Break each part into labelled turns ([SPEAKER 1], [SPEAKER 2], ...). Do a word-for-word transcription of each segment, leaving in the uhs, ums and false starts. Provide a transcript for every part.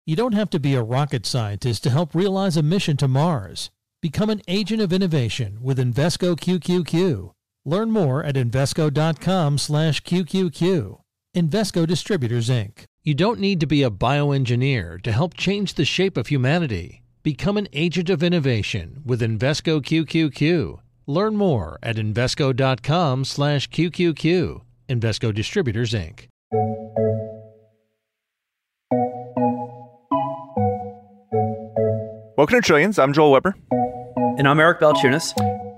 [SPEAKER 1] You don't have to be a rocket scientist to help realize a mission to Mars. Become an agent of innovation with Invesco Q Q Q. Learn more at Invesco.com slash QQQ. Invesco Distributors, Incorporated. You don't need to be a bioengineer to help change the shape of humanity. Become an agent of innovation with Invesco Q Q Q. Learn more at Invesco.com slash QQQ. Invesco Distributors, Incorporated.
[SPEAKER 2] Welcome to Trillions. I'm Joel Weber.
[SPEAKER 3] And I'm Eric Balchunas.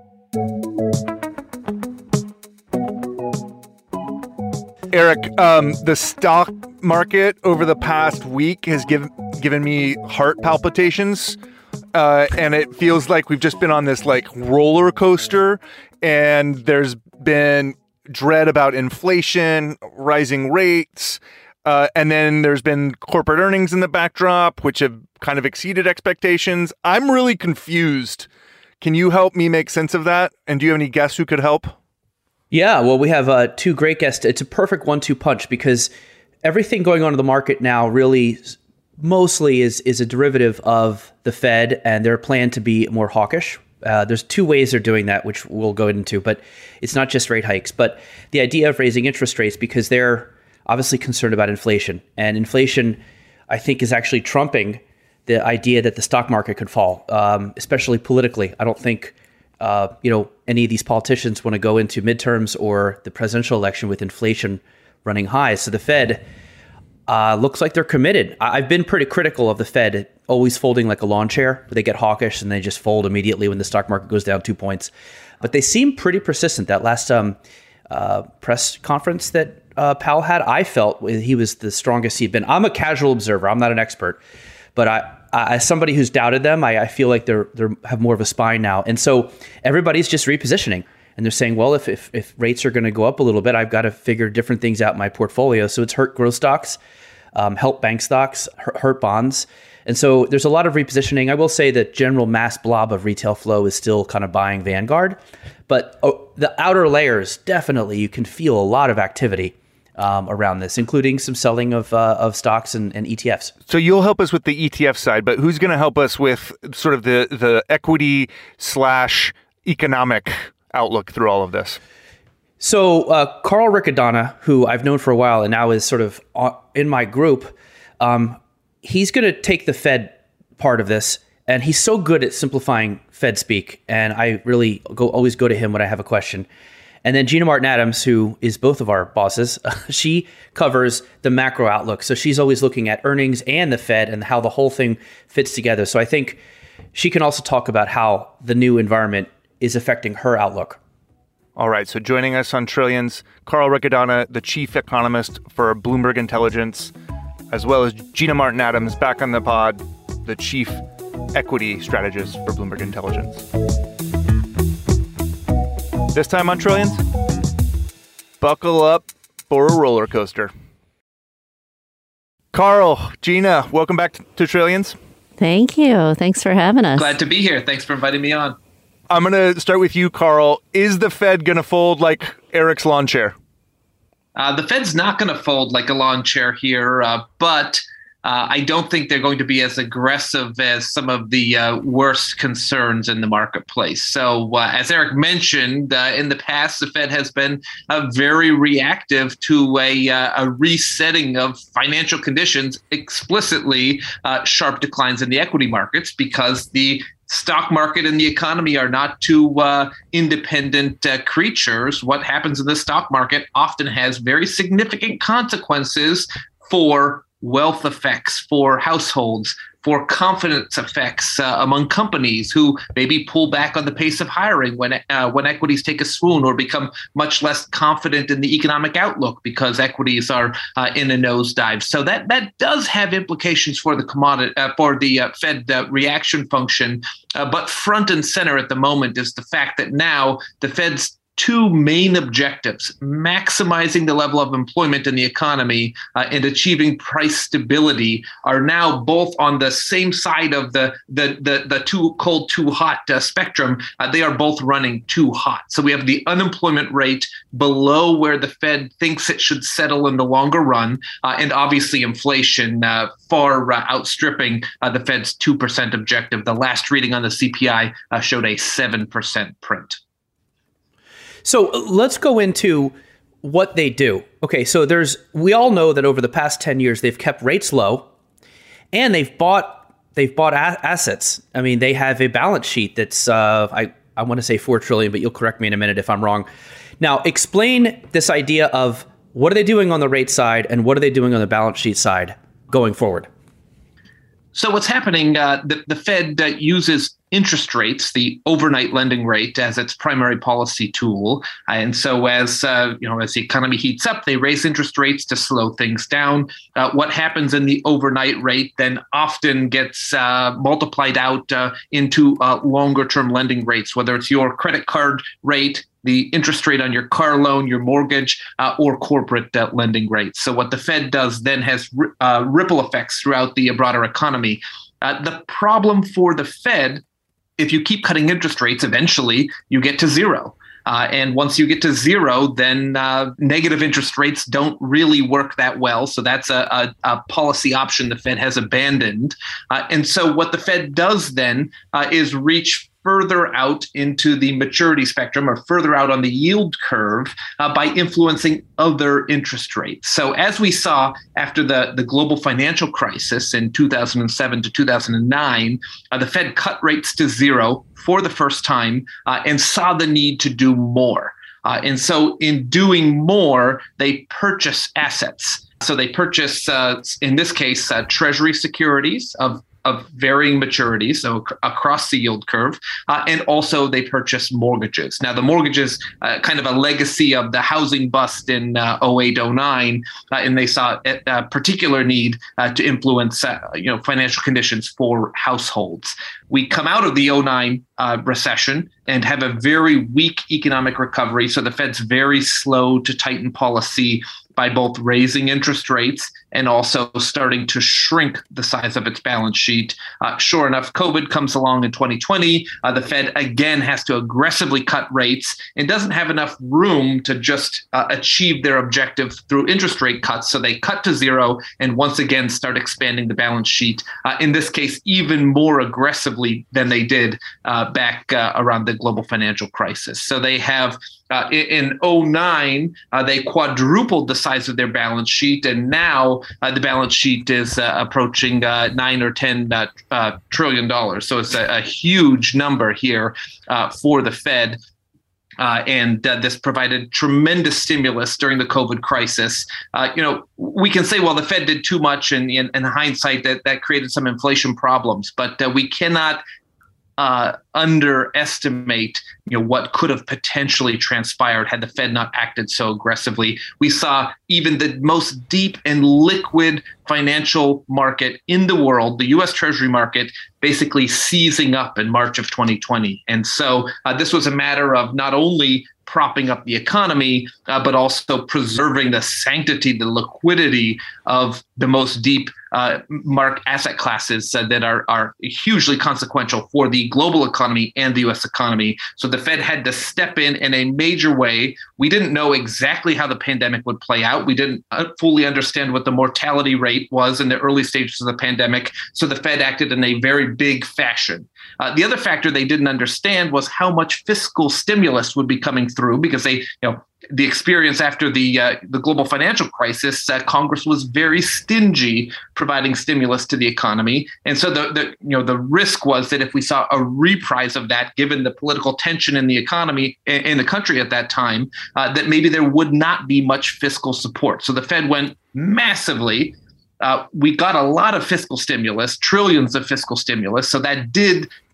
[SPEAKER 2] Eric, um, the stock market over the past week has given given me heart palpitations, uh, and it feels like we've just been on this like roller coaster, and there's been dread about inflation, rising rates, uh, and then there's been corporate earnings in the backdrop, which have kind of exceeded expectations. I'm really confused. Can you help me make sense of that? And do you have any guests who could help?
[SPEAKER 3] Yeah, well, we have uh, two great guests. It's a perfect one two punch because everything going on in the market now really mostly is is a derivative of the Fed and their plan to be more hawkish. Uh, there's two ways they're doing that, which we'll go into, but it's not just rate hikes, but the idea of raising interest rates because they're obviously concerned about inflation. And inflation, I think, is actually trumping the idea that the stock market could fall, um, especially politically. I don't think uh, you know any of these politicians want to go into midterms or the presidential election with inflation running high. So the Fed uh, looks like they're committed. I- I've been pretty critical of the Fed always folding like a lawn chair, where they get hawkish and they just fold immediately when the stock market goes down two points. But they seem pretty persistent. That last um, uh, press conference that uh, Powell had, I felt he was the strongest he'd been. I'm a casual observer. I'm not an expert. But I, I, as somebody who's doubted them, I, I feel like they're they have more of a spine now. And so everybody's just repositioning. And they're saying, well, if if, if rates are going to go up a little bit, I've got to figure different things out in my portfolio. So it's hurt growth stocks, um, help bank stocks, hurt, hurt bonds. And so there's a lot of repositioning. I will say that general mass blob of retail flow is still kind of buying Vanguard. But oh, the outer layers, definitely, you can feel a lot of activity Um, around this, including some selling of uh, of stocks and, and E T Fs.
[SPEAKER 2] So you'll help us with the E T F side, but who's going to help us with sort of the, the equity slash economic outlook through all of this?
[SPEAKER 3] So uh, Carl Riccadonna, who I've known for a while and now is sort of in my group, um, he's going to take the Fed part of this, and he's so good at simplifying Fed speak, and I really go always go to him when I have a question. And then Gina Martin Adams, who is both of our bosses, she covers the macro outlook. So she's always looking at earnings and the Fed and how the whole thing fits together. So I think she can also talk about how the new environment is affecting her outlook.
[SPEAKER 2] All right. So joining us on Trillions, Carl Riccadonna, the chief economist for Bloomberg Intelligence, as well as Gina Martin Adams, back on the pod, the chief equity strategist for Bloomberg Intelligence. This time on Trillions, buckle up for a roller coaster. Carl, Gina, welcome back to Trillions.
[SPEAKER 4] Thank you. Thanks for having us.
[SPEAKER 5] Glad to be here. Thanks for inviting me on.
[SPEAKER 2] I'm going to start with you, Carl. Is the Fed going to fold like Eric's lawn chair?
[SPEAKER 5] Uh, the Fed's not going to fold like a lawn chair here, uh, but Uh, I don't think they're going to be as aggressive as some of the uh, worst concerns in the marketplace. So uh, as Eric mentioned, uh, in the past, the Fed has been uh, very reactive to a, uh, a resetting of financial conditions, explicitly uh, sharp declines in the equity markets, because the stock market and the economy are not two uh, independent uh, creatures. What happens in the stock market often has very significant consequences for wealth effects, for households, for confidence effects uh, among companies who maybe pull back on the pace of hiring when uh, when equities take a swoon or become much less confident in the economic outlook because equities are uh, in a nosedive. So that that does have implications for the commodity uh, for the uh, Fed uh, reaction function. Uh, but front and center at the moment is the fact that now the Fed's two main objectives, maximizing the level of employment in the economy uh, and achieving price stability, are now both on the same side of the the the, the too cold, too hot uh, spectrum. Uh, they are both running too hot. So we have the unemployment rate below where the Fed thinks it should settle in the longer run, uh, and obviously inflation uh, far uh, outstripping uh, the Fed's two percent objective. The last reading on the C P I uh, showed a seven percent print.
[SPEAKER 3] So let's go into what they do. Okay, so there's we all know that over the past ten years they've kept rates low, and they've bought they've bought a- assets. I mean, they have a balance sheet that's uh, I I want to say four trillion, but you'll correct me in a minute if I'm wrong. Now, explain this idea of what are they doing on the rate side and what are they doing on the balance sheet side going forward?
[SPEAKER 5] So what's happening, uh, the, the Fed uh, uses interest rates, the overnight lending rate, as its primary policy tool. Uh, and so as uh, you know, as the economy heats up, they raise interest rates to slow things down. Uh, what happens in the overnight rate then often gets uh, multiplied out uh, into uh, longer term lending rates, whether it's your credit card rate, the interest rate on your car loan, your mortgage, uh, or corporate uh, lending rates. So what the Fed does then has uh, ripple effects throughout the broader economy. Uh, the problem for the Fed, if you keep cutting interest rates, eventually you get to zero. Uh, and once you get to zero, then uh, negative interest rates don't really work that well. So that's a, a, a policy option the Fed has abandoned. Uh, and so what the Fed does then uh, is reach further out into the maturity spectrum or further out on the yield curve uh, by influencing other interest rates. So as we saw after the, the global financial crisis in two thousand seven to two thousand nine, uh, the Fed cut rates to zero for the first time uh, and saw the need to do more. Uh, and so in doing more, they purchase assets. So they purchase, uh, in this case, uh, treasury securities of of varying maturities, so c- across the yield curve, uh, and also they purchase mortgages. Now, the mortgages, uh, kind of a legacy of the housing bust in uh, oh eight, oh nine, uh, and they saw a, a particular need uh, to influence, uh, you know, financial conditions for households. We come out of the oh nine uh, recession and have a very weak economic recovery, so the Fed's very slow to tighten policy by both raising interest rates and also starting to shrink the size of its balance sheet. Uh, sure enough, COVID comes along in twenty twenty. Uh, the Fed again has to aggressively cut rates and doesn't have enough room to just uh, achieve their objective through interest rate cuts. So they cut to zero and once again start expanding the balance sheet, uh, in this case, even more aggressively than they did uh, back uh, around the global financial crisis. So they have Uh, in oh nine, uh, they quadrupled the size of their balance sheet, and now uh, the balance sheet is uh, approaching uh, nine or ten uh, uh, trillion dollars. So it's a, a huge number here uh, for the Fed. Uh, and uh, this provided tremendous stimulus during the COVID crisis. Uh, you know, we can say, well, the Fed did too much, and in, in hindsight, that that created some inflation problems. But uh, we cannot Uh, underestimate, you know, what could have potentially transpired had the Fed not acted so aggressively. We saw even the most deep and liquid financial market in the world, the U S Treasury market, basically seizing up in March of twenty twenty. And so uh, this was a matter of not only propping up the economy, uh, but also preserving the sanctity, the liquidity of the most deep uh, mark asset classes uh, that are, are hugely consequential for the global economy and the U S economy. So the Fed had to step in in a major way. We didn't know exactly how the pandemic would play out. We didn't fully understand what the mortality rate was in the early stages of the pandemic. So the Fed acted in a very big fashion. Uh, the other factor they didn't understand was how much fiscal stimulus would be coming through, because they, you know, the experience after the uh, the global financial crisis, uh, Congress was very stingy providing stimulus to the economy, and so the, the you know the risk was that if we saw a reprise of that, given the political tension in the economy in the country at that time, uh, that maybe there would not be much fiscal support. So the Fed went massively. Uh, we got a lot of fiscal stimulus, trillions of fiscal stimulus, so that did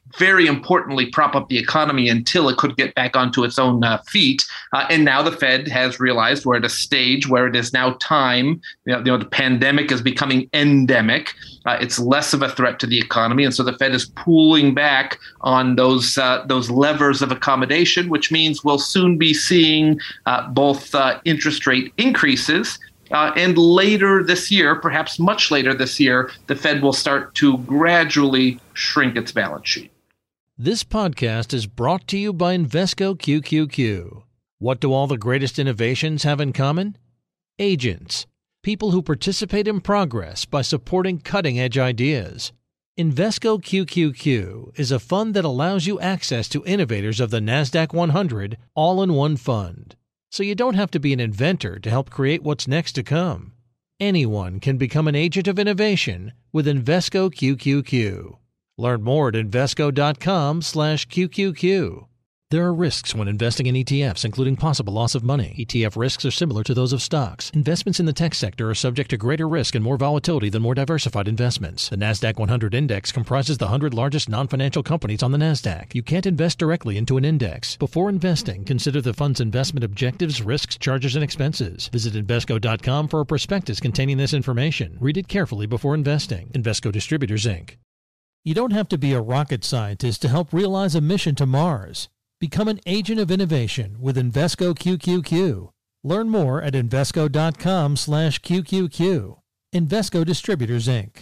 [SPEAKER 5] very importantly prop up the economy until it could get back onto its own uh, feet. Uh, and now the Fed has realized we're at a stage where it is now time, you know, you know the pandemic is becoming endemic. Uh, it's less of a threat to the economy. And so the Fed is pulling back on those uh, those levers of accommodation, which means we'll soon be seeing uh, both uh, interest rate increases. Uh, and later this year, perhaps much later this year, the Fed will start to gradually shrink its balance sheet.
[SPEAKER 1] This podcast is brought to you by Invesco Q Q Q. What do all the greatest innovations have in common? Agents, people who participate in progress by supporting cutting-edge ideas. Invesco Q Q Q is a fund that allows you access to innovators of the NASDAQ one hundred all in one fund. So you don't have to be an inventor to help create what's next to come. Anyone can become an agent of innovation with Invesco Q Q Q. Learn more at Invesco.com slash QQQ. There are risks when investing in E T Fs, including possible loss of money. E T F risks are similar to those of stocks. Investments in the tech sector are subject to greater risk and more volatility than more diversified investments. The NASDAQ one hundred Index comprises the one hundred largest non-financial companies on the NASDAQ. You can't invest directly into an index. Before investing, consider the fund's investment objectives, risks, charges, and expenses. Visit Invesco dot com for a prospectus containing this information. Read it carefully before investing. Invesco Distributors, Incorporated. You don't have to be a rocket scientist to help realize a mission to Mars. Become an agent of innovation with Invesco Q Q Q. Learn more at Invesco.com slash QQQ. Invesco Distributors, Incorporated.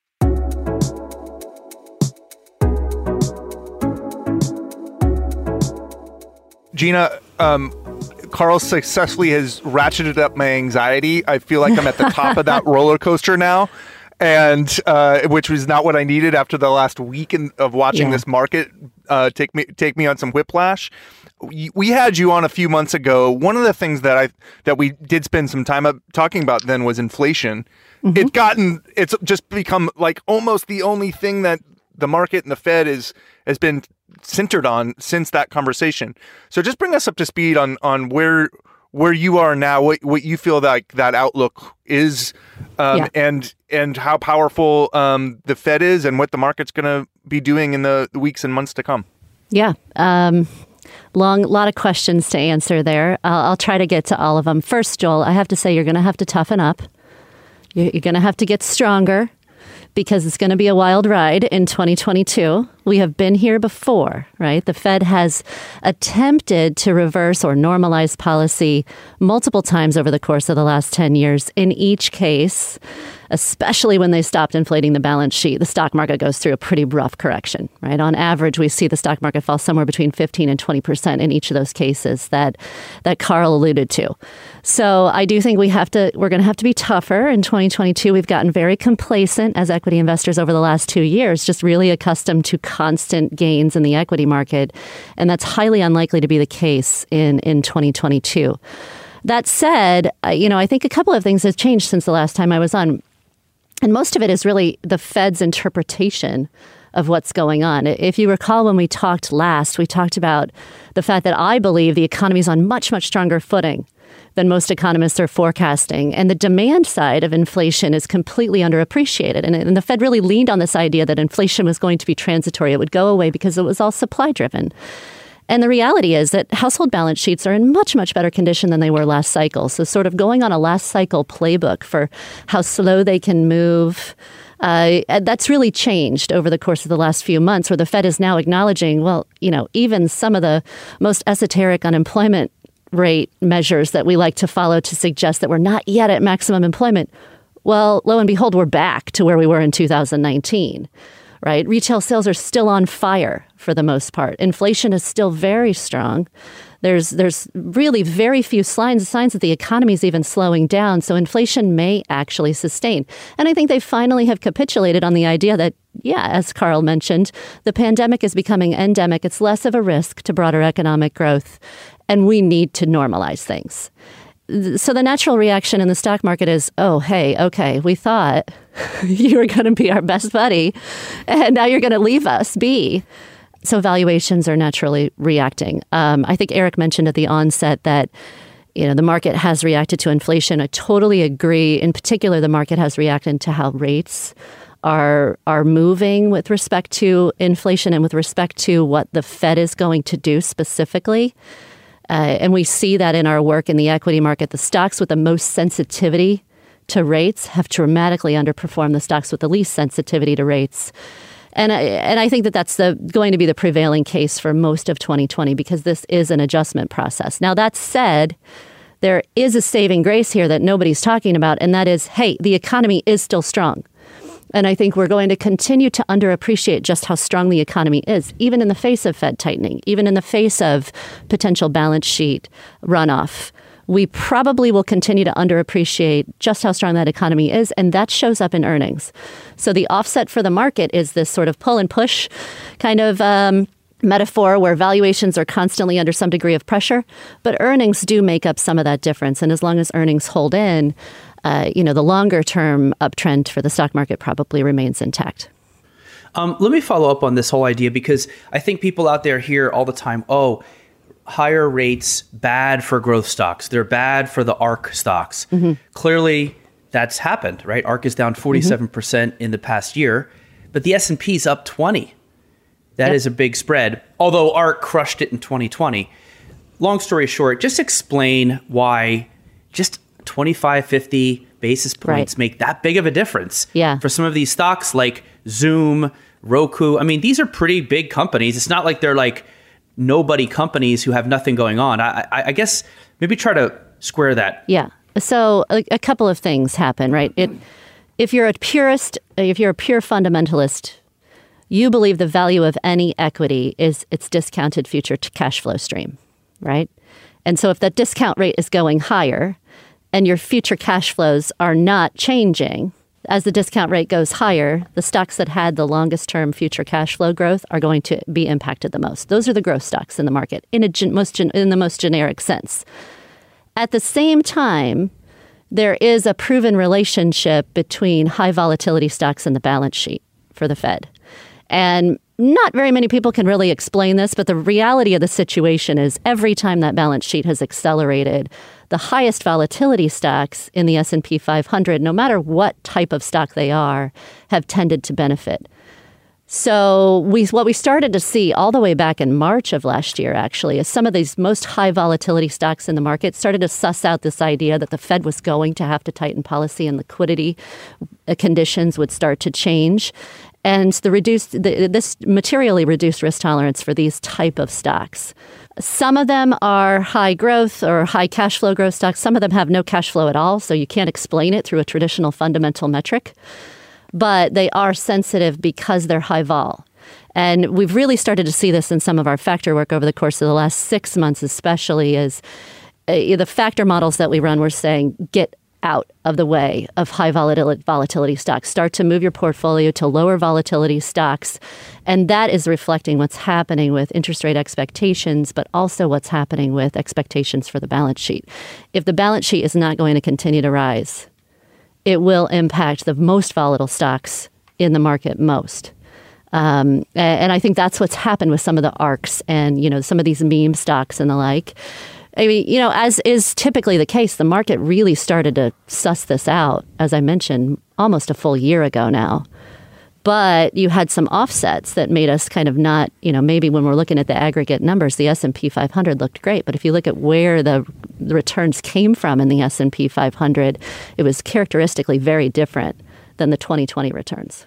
[SPEAKER 2] Gina, um, Carl successfully has ratcheted up my anxiety. I feel like I'm at the top of that roller coaster now. And uh, which was not what I needed after the last week in, of watching yeah. this market uh, take me take me on some whiplash. We, we had you on a few months ago. One of the things that I that we did spend some time up talking about then was inflation. Mm-hmm. It's gotten it's just become like almost the only thing that the market and the Fed is has been centered on since that conversation. So just bring us up to speed on on where. where you are now, what what you feel like that outlook is, um, yeah. and and how powerful um, the Fed is, and what the market's going to be doing in the weeks and months to come.
[SPEAKER 4] Yeah, um, long lot of questions to answer there. I'll, I'll try to get to all of them. First, Joel, I have to say you're going to have to toughen up. You're, you're going to have to get stronger, because it's going to be a wild ride in twenty twenty-two. We have been here before, right? The Fed has attempted to reverse or normalize policy multiple times over the course of the last ten years. In each case, especially when they stopped inflating the balance sheet, the stock market goes through a pretty rough correction, right? On average, we see the stock market fall somewhere between fifteen and twenty percent in each of those cases that that Carl alluded to. So I do think we have to, we're going to have to be tougher in twenty twenty-two. We've gotten very complacent as equity investors over the last two years, just really accustomed to constant gains in the equity market. And that's highly unlikely to be the case in, in twenty twenty-two. That said, you know, I think a couple of things have changed since the last time I was on. And most of it is really the Fed's interpretation of what's going on. If you recall, when we talked last, we talked about the fact that I believe the economy is on much, much stronger footing than most economists are forecasting. And the demand side of inflation is completely underappreciated. And, and the Fed really leaned on this idea that inflation was going to be transitory. It would go away because it was all supply driven. And the reality is that household balance sheets are in much, much better condition than they were last cycle. So sort of going on a last cycle playbook for how slow they can move, uh, that's really changed over the course of the last few months, where the Fed is now acknowledging, well, you know, even some of the most esoteric unemployment rate measures that we like to follow to suggest that we're not yet at maximum employment. Well, lo and behold, we're back to where we were in two thousand nineteen. Right? Retail sales are still on fire for the most part. Inflation is still very strong. There's there's really very few signs, signs that the economy is even slowing down. So inflation may actually sustain. And I think they finally have capitulated on the idea that, yeah, as Carl mentioned, the pandemic is becoming endemic. It's less of a risk to broader economic growth, and we need to normalize things. So the natural reaction in the stock market is, oh, hey, okay, we thought you were going to be our best buddy, and now you're going to leave us be. So valuations are naturally reacting. Um, I think Eric mentioned at the onset that, you know, the market has reacted to inflation. I totally agree. In particular, the market has reacted to how rates are are moving with respect to inflation and with respect to what the Fed is going to do specifically. Uh, and we see that in our work in the equity market. The stocks with the most sensitivity to rates have dramatically underperformed the stocks with the least sensitivity to rates. And I, and I think that that's the, going to be the prevailing case for most of twenty twenty because this is an adjustment process. Now, that said, there is a saving grace here that nobody's talking about, and that is, hey, the economy is still strong. And I think we're going to continue to underappreciate just how strong the economy is, even in the face of Fed tightening, even in the face of potential balance sheet runoff. We probably will continue to underappreciate just how strong that economy is, and that shows up in earnings. So the offset for the market is this sort of pull and push kind of um, metaphor where valuations are constantly under some degree of pressure, but earnings do make up some of that difference. And as long as earnings hold in, uh, you know, the longer term uptrend for the stock market probably remains intact.
[SPEAKER 3] Um, let me follow up on this whole idea because I think people out there hear all the time, oh, higher rates, bad for growth stocks. They're bad for the ARK stocks. Mm-hmm. Clearly, that's happened, right? ARK is down forty-seven percent mm-hmm. in the past year, but the S and P is up twenty. That yep. is a big spread, although ARK crushed it in twenty twenty. Long story short, just explain why just twenty-five, fifty basis points right. make that big of a difference
[SPEAKER 4] yeah.
[SPEAKER 3] for some of these stocks like Zoom, Roku. I mean, these are pretty big companies. It's not like they're like nobody companies who have nothing going on. I, I, I guess maybe try to square that.
[SPEAKER 4] Yeah. So a, a couple of things happen, right? It, if you're a purist, if you're a pure fundamentalist, you believe the value of any equity is its discounted future cash flow stream, right? And so if that discount rate is going higher and your future cash flows are not changing, as the discount rate goes higher, the stocks that had the longest term future cash flow growth are going to be impacted the most. Those are the growth stocks in the market in, a gen- most gen- in the most generic sense. At the same time, there is a proven relationship between high volatility stocks and the balance sheet for the Fed. And not very many people can really explain this, but the reality of the situation is every time that balance sheet has accelerated, the highest volatility stocks in the S and P five hundred, no matter what type of stock they are, have tended to benefit. So we, what we started to see all the way back in March of last year, actually, is some of these most high volatility stocks in the market started to suss out this idea that the Fed was going to have to tighten policy and liquidity conditions would start to change. And the reduced, the, this materially reduced risk tolerance for these type of stocks. Some of them are high growth or high cash flow growth stocks. Some of them have no cash flow at all, so you can't explain it through a traditional fundamental metric. But they are sensitive because they're high vol. And we've really started to see this in some of our factor work over the course of the last six months, especially as uh, the factor models that we run, we're saying get out of the way of high volatility, volatility stocks. Start to move your portfolio to lower volatility stocks. And that is reflecting what's happening with interest rate expectations, but also what's happening with expectations for the balance sheet. If the balance sheet is not going to continue to rise, it will impact the most volatile stocks in the market most. Um, and I think that's what's happened with some of the ARKs and, you know, some of these meme stocks and the like. I mean, you know, as is typically the case, the market really started to suss this out, as I mentioned, almost a full year ago now. But you had some offsets that made us kind of not, you know, maybe when we're looking at the aggregate numbers, the S and P five hundred looked great. But if you look at where the, the returns came from in the S and P five hundred, it was characteristically very different than the twenty twenty returns.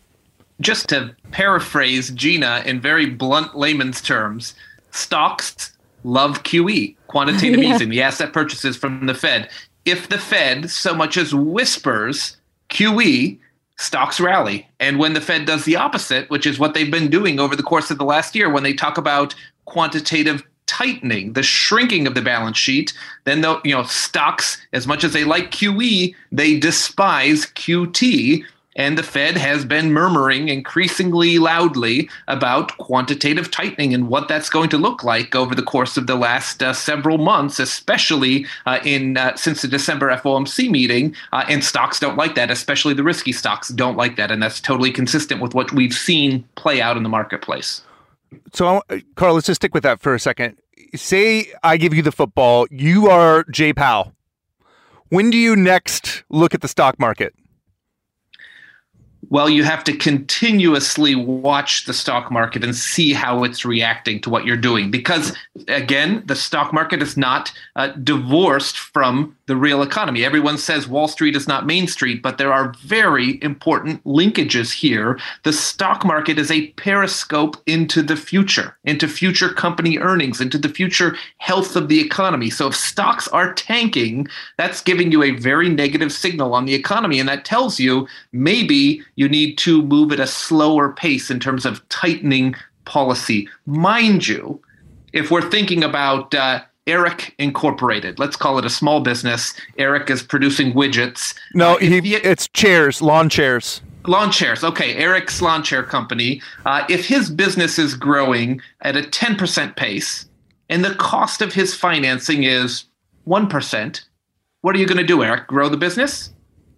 [SPEAKER 5] Just to paraphrase Gina in very blunt layman's terms, stocks love Q E, quantitative
[SPEAKER 4] yeah.
[SPEAKER 5] easing, the asset purchases from the Fed. If the Fed so much as whispers Q E, stocks rally. And when the Fed does the opposite, which is what they've been doing over the course of the last year, when they talk about quantitative tightening, the shrinking of the balance sheet, then the, you know, stocks, as much as they like Q E, they despise Q T. And the Fed has been murmuring increasingly loudly about quantitative tightening and what that's going to look like over the course of the last uh, several months, especially uh, in uh, since the December F O M C meeting. Uh, and stocks don't like that, especially the risky stocks don't like that. And that's totally consistent with what we've seen play out in the marketplace.
[SPEAKER 2] So, Carl, let's just stick with that for a second. Say I give you the football. You are Jay Powell. When do you next look at the stock market?
[SPEAKER 5] Well, you have to continuously watch the stock market and see how it's reacting to what you're doing. Because, again, the stock market is not uh, divorced from the real economy. Everyone says Wall Street is not Main Street, but there are very important linkages here. The stock market is a periscope into the future, into future company earnings, into the future health of the economy. So if stocks are tanking, that's giving you a very negative signal on the economy. And that tells you maybe you need to move at a slower pace in terms of tightening policy. Mind you, if we're thinking about uh, Eric Incorporated, let's call it a small business. Eric is producing widgets.
[SPEAKER 2] No,
[SPEAKER 5] uh,
[SPEAKER 2] he,
[SPEAKER 5] he,
[SPEAKER 2] it's chairs, lawn chairs.
[SPEAKER 5] Lawn chairs. Okay, Eric's lawn chair company. Uh, if his business is growing at a ten percent pace and the cost of his financing is one percent, what are you going to do, Eric? Grow the business?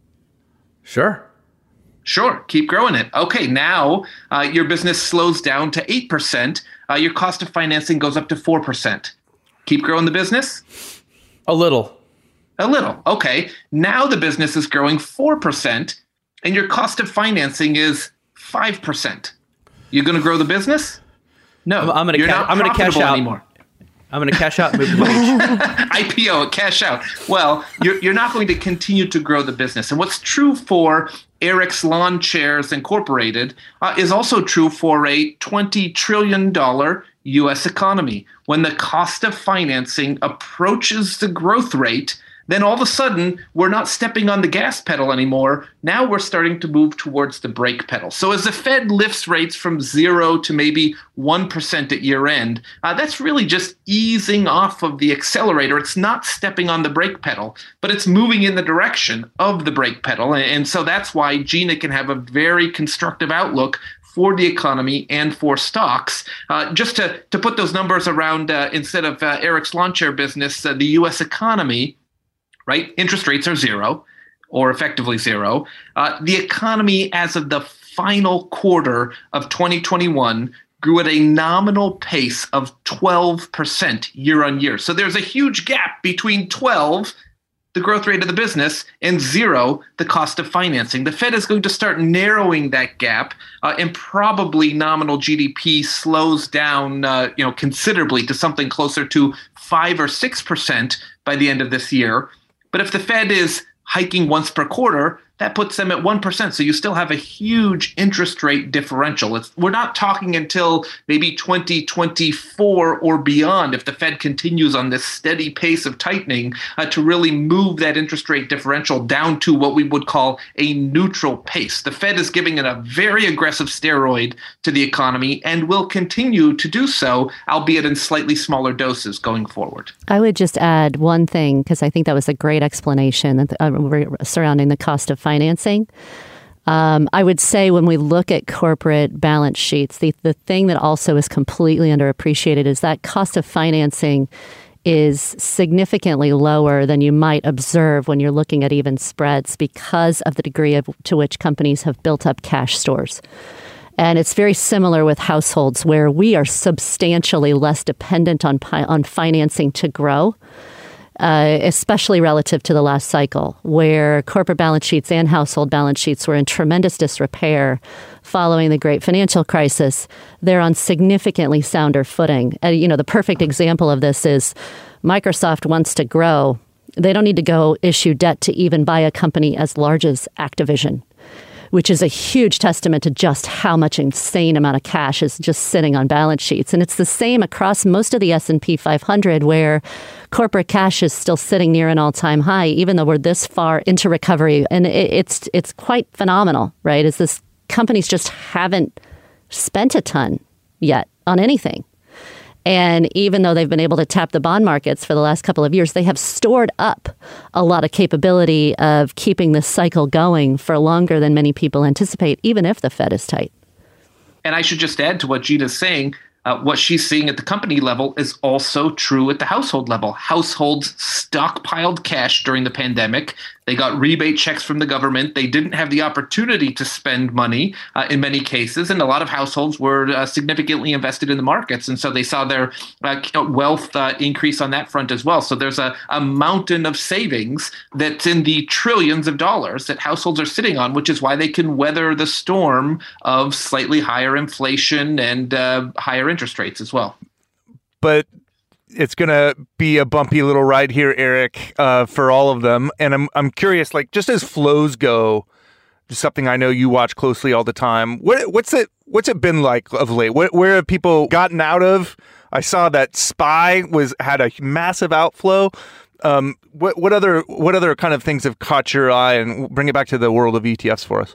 [SPEAKER 3] Sure.
[SPEAKER 5] Sure, keep growing it. Okay, now uh, your business slows down to eight percent. Uh, your cost of financing goes up to four percent. Keep growing the business?
[SPEAKER 3] A little.
[SPEAKER 5] A little. Okay, now the business is growing four percent and your cost of financing is five percent. You going to grow the business? No,
[SPEAKER 3] I'm, I'm going
[SPEAKER 5] you're
[SPEAKER 3] ca-
[SPEAKER 5] not
[SPEAKER 3] I'm going to cash out
[SPEAKER 5] anymore.
[SPEAKER 3] I'm going to cash out and move the wage.
[SPEAKER 5] I P O, cash out. Well, you're, you're not going to continue to grow the business. And what's true for Eric's Lawn Chairs Incorporated uh, is also true for a twenty trillion dollars U S economy. When the cost of financing approaches the growth rate, then all of a sudden, we're not stepping on the gas pedal anymore. Now we're starting to move towards the brake pedal. So as the Fed lifts rates from zero to maybe one percent at year end, uh, that's really just easing off of the accelerator. It's not stepping on the brake pedal, but it's moving in the direction of the brake pedal. And, and so that's why Gina can have a very constructive outlook for the economy and for stocks. Uh, just to, to put those numbers around, uh, instead of uh, Eric's lawn chair business, uh, the U S economy, right? Interest rates are zero, or effectively zero. Uh, the economy as of the final quarter of twenty twenty-one grew at a nominal pace of twelve percent year on year. So there's a huge gap between twelve, the growth rate of the business, and zero, the cost of financing. The Fed is going to start narrowing that gap, uh, and probably nominal G D P slows down, uh, you know, considerably to something closer to five or six percent by the end of this year. But if the Fed is hiking once per quarter, that puts them at one percent. So you still have a huge interest rate differential. It's, we're not talking until maybe twenty twenty-four or beyond, if the Fed continues on this steady pace of tightening, uh, to really move that interest rate differential down to what we would call a neutral pace. The Fed is giving it a very aggressive steroid to the economy and will continue to do so, albeit in slightly smaller doses going forward.
[SPEAKER 4] I would just add one thing, because I think that was a great explanation uh, surrounding the cost of financing. Um, I would say when we look at corporate balance sheets, the, the thing that also is completely underappreciated is that cost of financing is significantly lower than you might observe when you're looking at even spreads, because of the degree of, to which companies have built up cash stores. And it's very similar with households, where we are substantially less dependent on on financing to grow. Uh, especially relative to the last cycle, where corporate balance sheets and household balance sheets were in tremendous disrepair following the great financial crisis. They're on significantly sounder footing. Uh, you know, the perfect example of this is Microsoft wants to grow. They don't need to go issue debt to even buy a company as large as Activision, which is a huge testament to just how much insane amount of cash is just sitting on balance sheets. And it's the same across most of the S and P five hundred, where corporate cash is still sitting near an all-time high, even though we're this far into recovery. And it, it's it's quite phenomenal, right? Is this companies just haven't spent a ton yet on anything. And even though they've been able to tap the bond markets for the last couple of years, they have stored up a lot of capability of keeping this cycle going for longer than many people anticipate, even if the Fed is tight.
[SPEAKER 5] And I should just add to what Gina's saying, uh, what she's seeing at the company level is also true at the household level. Households stockpiled cash during the pandemic. They got rebate checks from the government. They didn't have the opportunity to spend money uh, in many cases. And a lot of households were uh, significantly invested in the markets. And so they saw their uh, wealth uh, increase on that front as well. So there's a, a mountain of savings that's in the trillions of dollars that households are sitting on, which is why they can weather the storm of slightly higher inflation and uh, higher interest rates as well.
[SPEAKER 2] But it's going to be a bumpy little ride here, Eric, uh, for all of them. And I'm I'm curious, like, just as flows go, just something I know you watch closely all the time. What, what's it What's it been like of late? Where, where have people gotten out of? I saw that S P Y was had a massive outflow. Um, what what other what other kind of things have caught your eye? And bring it back to the world of E T Fs for us.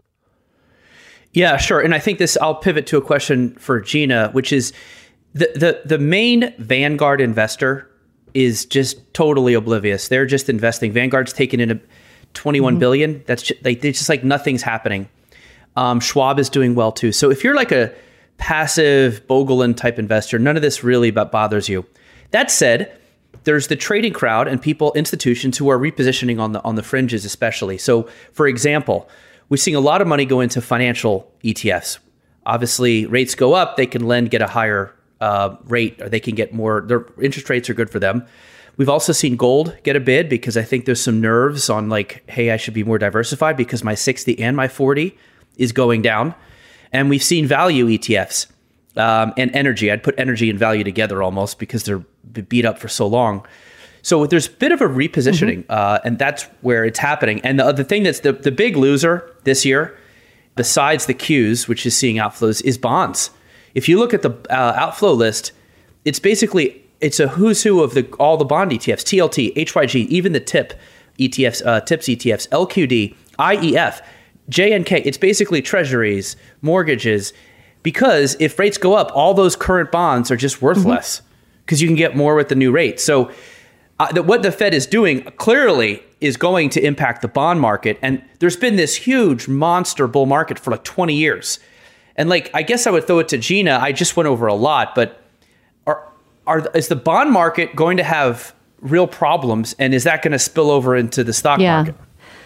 [SPEAKER 3] Yeah, sure. And I think this, I'll pivot to a question for Gina, which is the the the main Vanguard investor is just totally oblivious. They're just investing. Vanguard's taken in a twenty-one mm-hmm. billion. That's just, like, it's just like nothing's happening. Um, Schwab is doing well too. So if you're like a passive Bogelin type investor, none of this really bothers you. That said, there's the trading crowd and people, institutions who are repositioning on the on the fringes, especially. So, for example, we're seeing a lot of money go into financial E T Fs. Obviously, rates go up, they can lend, get a higher uh, rate, or they can get more. Their interest rates are good for them. We've also seen gold get a bid because I think there's some nerves on like, hey, I should be more diversified because my sixty and my forty is going down. And we've seen value E T Fs um, and energy. I'd put energy and value together almost because they're beat up for so long. So there's a bit of a repositioning, mm-hmm. uh, and that's where it's happening. And the other thing that's the, the big loser this year, besides the Qs, which is seeing outflows, is bonds. If you look at the uh, outflow list, it's basically, it's a who's who of the all the bond E T Fs, T L T, H Y G, even the TIP E T Fs, uh, TIPS E T Fs, L Q D, I E F, J N K. It's basically treasuries, mortgages, because if rates go up, all those current bonds are just worth mm-hmm. less because you can get more with the new rate. So uh, the, what the Fed is doing clearly is going to impact the bond market. And there's been this huge monster bull market for like twenty years. And like, I guess I would throw it to Gina. I just went over a lot, but are are is the bond market going to have real problems? And is that going to spill over into the stock
[SPEAKER 4] yeah.
[SPEAKER 3] market?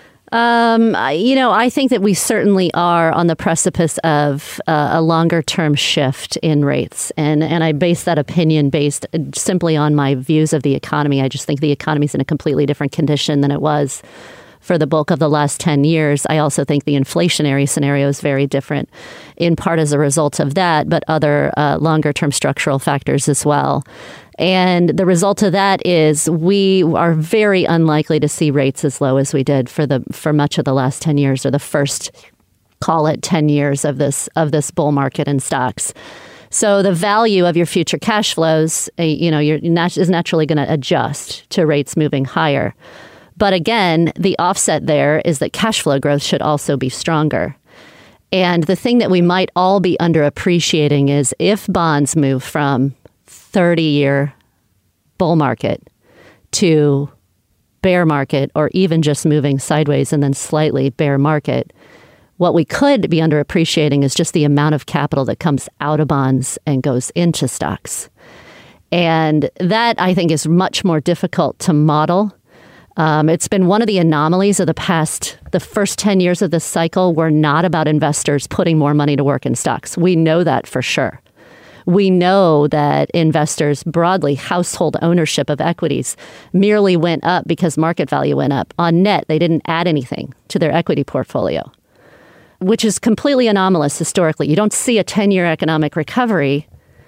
[SPEAKER 4] Um, you know, I think that we certainly are on the precipice of uh, a longer term shift in rates. And, and I base that opinion based simply on my views of the economy. I just think the economy is in a completely different condition than it was for the bulk of the last ten years. I also think the inflationary scenario is very different, in part as a result of that, but other uh, longer term structural factors as well. And the result of that is we are very unlikely to see rates as low as we did for the for much of the last ten years, or the first, call it ten years of this of this bull market in stocks. So the value of your future cash flows, uh, you know, you're nat- is naturally going to adjust to rates moving higher. But again, the offset there is that cash flow growth should also be stronger. And the thing that we might all be underappreciating is if bonds move from thirty-year bull market to bear market, or even just moving sideways and then slightly bear market, what we could be underappreciating is just the amount of capital that comes out of bonds and goes into stocks. And that, I think, is much more difficult to model. Um, it's been one of the anomalies of the past, the first ten years of this cycle were not about investors putting more money to work in stocks. We know that for sure. We know that investors, broadly, household ownership of equities merely went up because market value went up. On net, they didn't add anything to their equity portfolio, which is completely anomalous historically. You don't see a ten-year economic recovery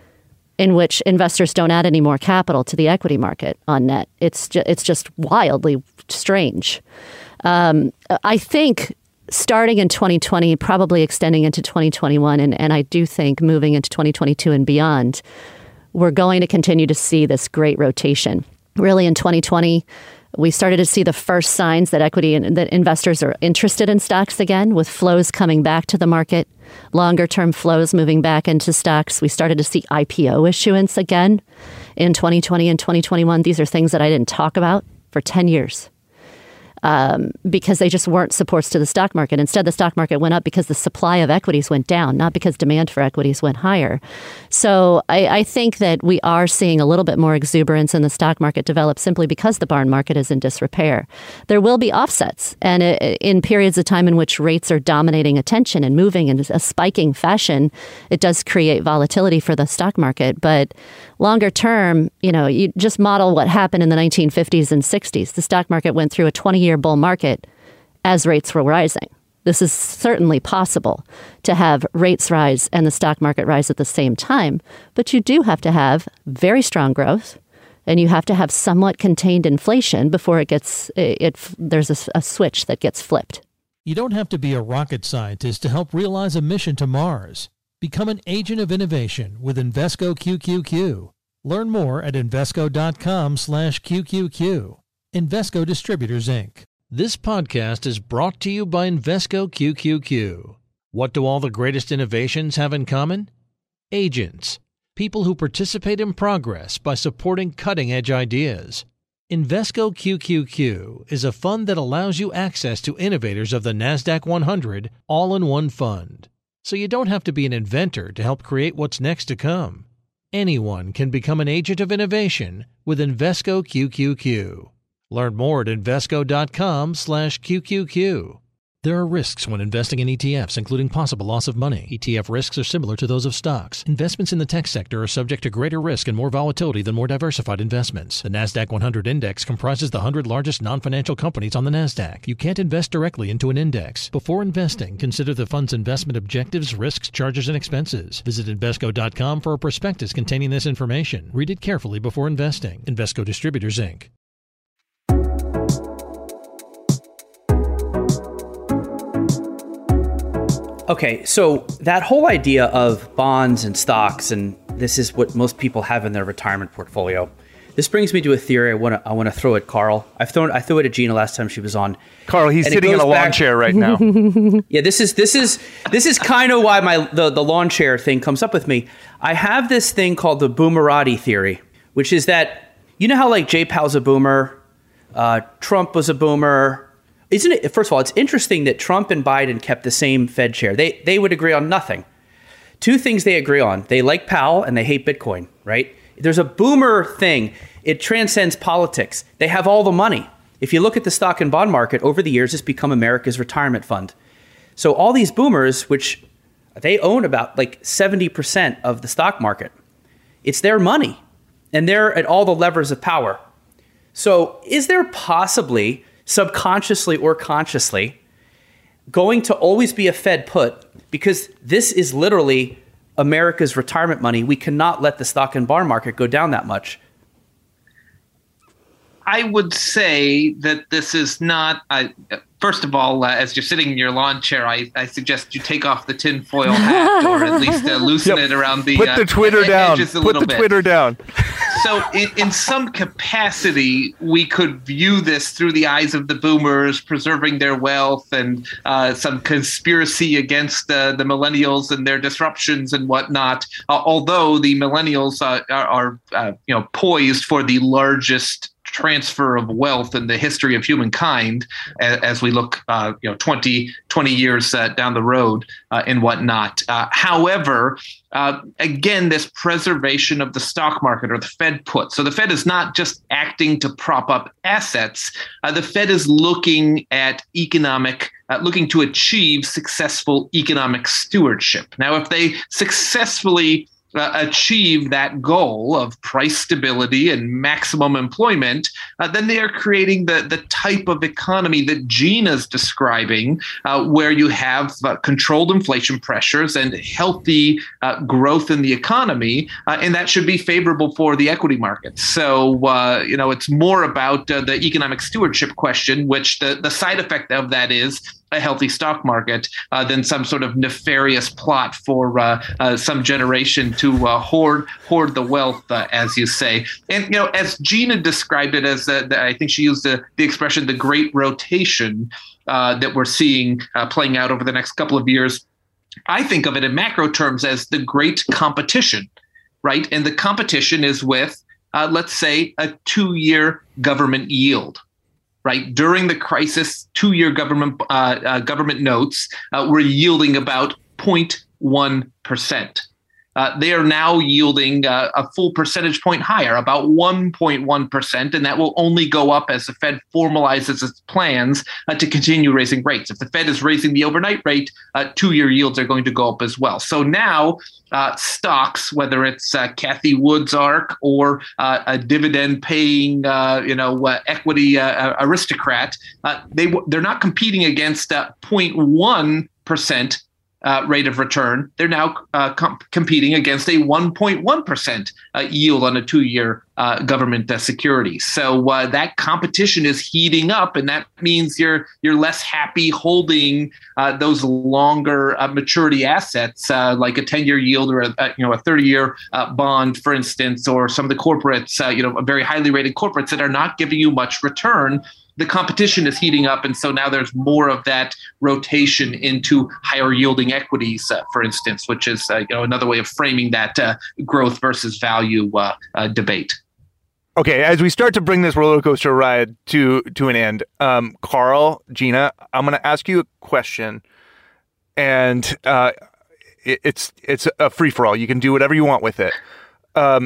[SPEAKER 4] in which investors don't add any more capital to the equity market on net. It's ju- it's just wildly strange. Um, I think starting in twenty twenty, probably extending into twenty twenty-one, and, and I do think moving into twenty twenty-two and beyond, we're going to continue to see this great rotation. Really, in twenty twenty, we started to see the first signs that equity and that investors are interested in stocks again, with flows coming back to the market, longer term flows moving back into stocks. We started to see I P O issuance again in twenty twenty and twenty twenty-one. These are things that I didn't talk about for ten years. um, because they just weren't supports to the stock market. Instead, the stock market went up because the supply of equities went down, not because demand for equities went higher. So I, I think that we are seeing a little bit more exuberance in the stock market develop simply because the bond market is in disrepair. There will be offsets, and in periods of time in which rates are dominating attention and moving in a spiking fashion, it does create volatility for the stock market. But longer term, you know, you just model what happened in the nineteen fifties and sixties. The stock market went through a twenty-year bull market as rates were rising. This is certainly possible to have rates rise and the stock market rise at the same time. But you do have to have very strong growth, and you have to have somewhat contained inflation before it gets it. it there's a, a switch that gets flipped.
[SPEAKER 1] You don't have to be a rocket scientist to help realize a mission to Mars. Become an agent of innovation with Invesco Q Q Q. Learn more at Invesco.com slash QQQ. Invesco Distributors, Incorporated. This podcast is brought to you by Invesco Q Q Q. What do all the greatest innovations have in common? Agents, people who participate in progress by supporting cutting-edge ideas. Invesco Q Q Q is a fund that allows you access to innovators of the NASDAQ one hundred all in one fund. So you don't have to be an inventor to help create what's next to come. Anyone can become an agent of innovation with Invesco Q Q Q. Learn more at Invesco.com slash QQQ. There are risks when investing in E T Fs, including possible loss of money. E T F risks are similar to those of stocks. Investments in the tech sector are subject to greater risk and more volatility than more diversified investments. The NASDAQ one hundred index comprises the one hundred largest non-financial companies on the NASDAQ. You can't invest directly into an index. Before investing, consider the fund's investment objectives, risks, charges, and expenses. Visit Invesco dot com for a prospectus containing this information. Read it carefully before investing. Invesco Distributors, Incorporated.
[SPEAKER 3] Okay, so that whole idea of bonds and stocks, and this is what most people have in their retirement portfolio. This brings me to a theory I want to I want to throw at Carl. I've thrown I threw it at Gina last time she was on.
[SPEAKER 2] Carl, he's
[SPEAKER 3] and
[SPEAKER 2] sitting in a lawn back, chair right now.
[SPEAKER 3] Yeah, this is this is this is kind of why my the, the lawn chair thing comes up with me. I have this thing called the boomerati theory, which is that, you know how like Jay Powell's a boomer, uh, Trump was a boomer. Isn't it? First of all, it's interesting that Trump and Biden kept the same Fed chair. They they would agree on nothing. Two things they agree on. They like Powell and they hate Bitcoin, right? There's a boomer thing. It transcends politics. They have all the money. If you look at the stock and bond market over the years, it's become America's retirement fund. So all these boomers, which they own about like seventy percent of the stock market, it's their money and they're at all the levers of power. So is there possibly, subconsciously or consciously, going to always be a Fed put? Because this is literally America's retirement money. We cannot let the stock and bond market go down that much.
[SPEAKER 5] I would say that this is not, uh, first of all, uh, as you're sitting in your lawn chair, I, I suggest you take off the tinfoil hat or at least uh, loosen yep. it around the,
[SPEAKER 2] Put the
[SPEAKER 5] uh,
[SPEAKER 2] Twitter down.
[SPEAKER 5] edges a
[SPEAKER 2] Put
[SPEAKER 5] little
[SPEAKER 2] the
[SPEAKER 5] bit.
[SPEAKER 2] Twitter down.
[SPEAKER 5] So in, in some capacity, we could view this through the eyes of the boomers preserving their wealth and uh, some conspiracy against uh, the millennials and their disruptions and whatnot. Uh, although the millennials uh, are, are uh, you know, poised for the largest transfer of wealth in the history of humankind as, as we look, uh, you know, twenty, twenty years uh, down the road uh, and whatnot. Uh, however, uh, again, this preservation of the stock market or the Fed put. So the Fed is not just acting to prop up assets. Uh, the Fed is looking at economic, uh, looking to achieve successful economic stewardship. Now, if they successfully Uh, achieve that goal of price stability and maximum employment, uh, then they are creating the, the type of economy that Gina's describing, uh, where you have uh, controlled inflation pressures and healthy uh, growth in the economy, uh, and that should be favorable for the equity markets. So, uh, you know, it's more about uh, the economic stewardship question, which the, the side effect of that is a healthy stock market uh, than some sort of nefarious plot for uh, uh, some generation to uh, hoard hoard the wealth, uh, as you say. And, you know, as Gina described it as, uh, the, I think she used the, the expression, the great rotation uh, that we're seeing uh, playing out over the next couple of years. I think of it in macro terms as the great competition, right? And the competition is with, uh, let's say, a two-year government yield. right? During the crisis, two-year government uh, uh, government notes uh, were yielding about zero point one percent. Uh, they are now yielding uh, a full percentage point higher, about one point one percent, and that will only go up as the Fed formalizes its plans uh, to continue raising rates. If the Fed is raising the overnight rate, uh, two-year yields are going to go up as well. So now uh, stocks, whether it's uh, Cathie Wood's ARK or uh, a dividend-paying, uh, you know, uh, equity uh, aristocrat, uh, they they're not competing against uh, zero point one percent Uh, rate of return. They're now uh, com- competing against a one point one percent uh, yield on a two-year uh, government uh, security. So uh, that competition is heating up, and that means you're you're less happy holding uh, those longer uh, maturity assets, uh, like a ten-year yield or a, a you know a thirty-year uh, bond, for instance, or some of the corporates, uh, you know, very highly rated corporates that are not giving you much return. The competition is heating up, and so now there's more of that rotation into higher yielding equities, uh, for instance, which is uh, you know another way of framing that uh, growth versus value uh, uh, debate.
[SPEAKER 2] Okay, as we start to bring this roller coaster ride to to an end, um, Carl, Gina, I'm going to ask you a question, and uh, it, it's it's a free for all. You can do whatever you want with it. Um,